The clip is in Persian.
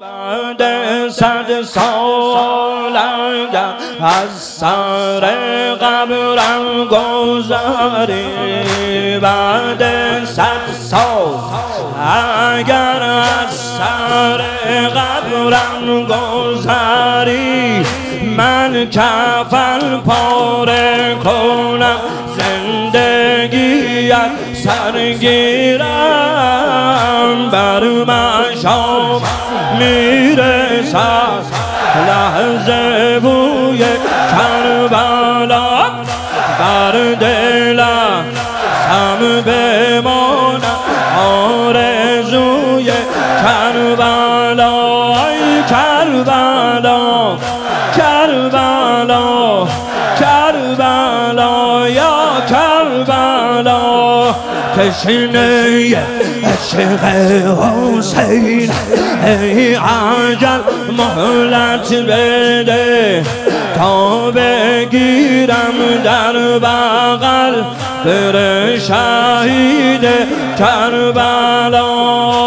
بعد 100 سال اگر از سر قبرم گذری، بعد 100 سال اگر از سر قبرم گذری، من کفن پاره کنم زندگیت سرگیرم، بر مشام میرسد لحظه بوی کربلا، بر دلم سم بماند آرزوی کربلا. ای کربلا کربلا کربلا یا کربلا، تشنه عشق حسین ای عجل مهلت بده تا بگیرم در بغل بر شهید کربلا.